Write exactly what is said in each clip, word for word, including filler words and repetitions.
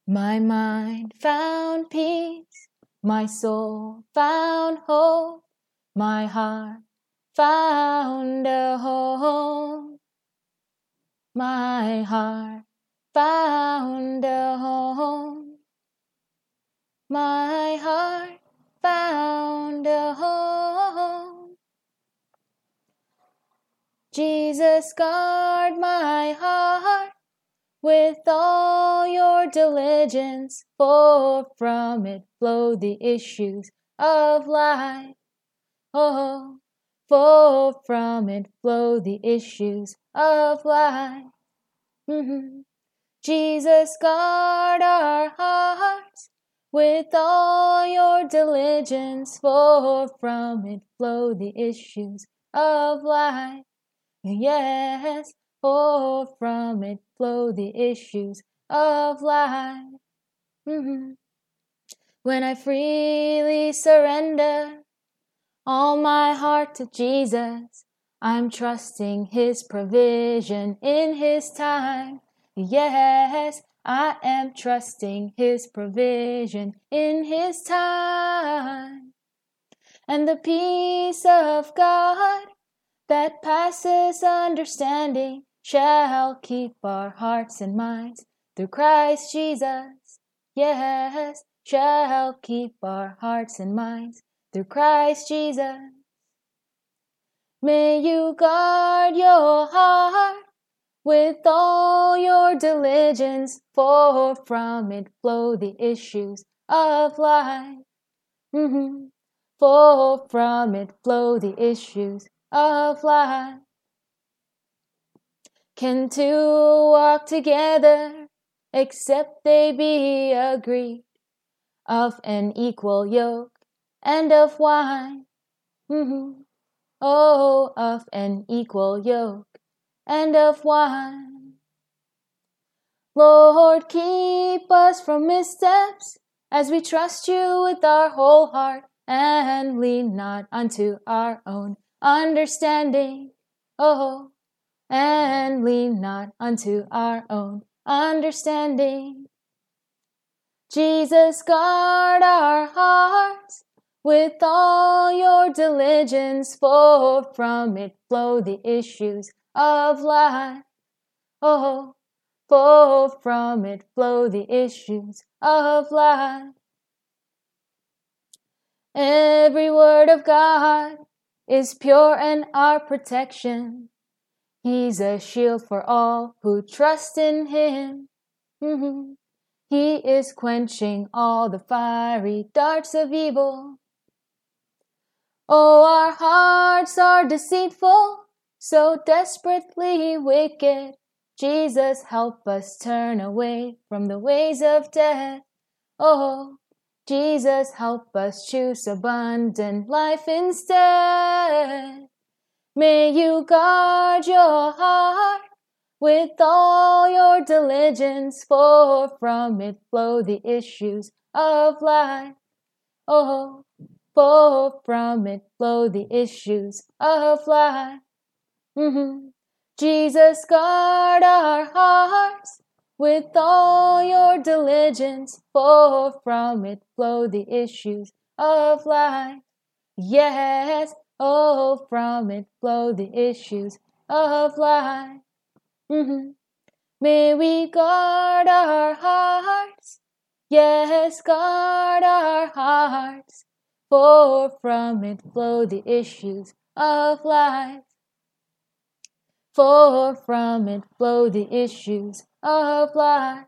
My mind found peace, my soul found hope, my heart found a home. My heart found a home. My heart found a home. Jesus, guard my heart with all your diligence, for from it flow the issues of life. Oh, for from it flow the issues of life. Mm-hmm. Jesus, guard our hearts with all your diligence, for from it flow the issues of life. Yes, for from it flow the issues of life. Mm-hmm. When I freely surrender all my heart to Jesus, I'm trusting His provision in His time. Yes, I am trusting His provision in His time. And the peace of God that passes understanding shall keep our hearts and minds through Christ Jesus. Yes, shall keep our hearts and minds through Christ Jesus. May you guard your heart with all your diligence, for from it flow the issues of life. Mm-hmm. For from it flow the issues of life. Can two walk together except they be agreed? Of an equal yoke and of wine. Mm-hmm. Oh, of an equal yoke and of wine. Lord, keep us from missteps as we trust you with our whole heart, and lean not unto our own understanding. Oh, and lean not unto our own understanding. Jesus, guard our hearts with all your diligence, for from it flow the issues of life. Oh, for from it flow the issues of life. Every word of God is pure and our protection. He's a shield for all who trust in Him. Mm-hmm. He is quenching all the fiery darts of evil. Oh, our hearts are deceitful, so desperately wicked. Jesus, help us turn away from the ways of death. Oh, Jesus, help us choose abundant life instead. May you guard your heart with all your diligence, for from it flow the issues of life. Oh, for from it flow the issues of life. Mm-hmm. Jesus, guard our hearts with all your diligence, for from it flow the issues of life. Yes, oh, from it flow the issues of life. Mm-hmm. May we guard our hearts. Yes, guard our hearts, for from it flow the issues of life. For from it flow the issues of life.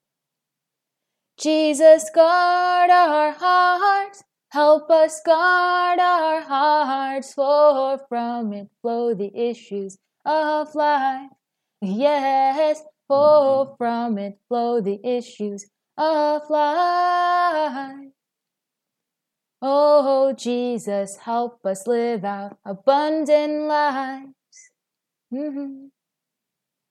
Jesus, guard our hearts. Help us guard our hearts, for from it flow the issues of life. Yes, for from it flow the issues of life. Oh, Jesus, help us live out abundant lives. Mm-hmm.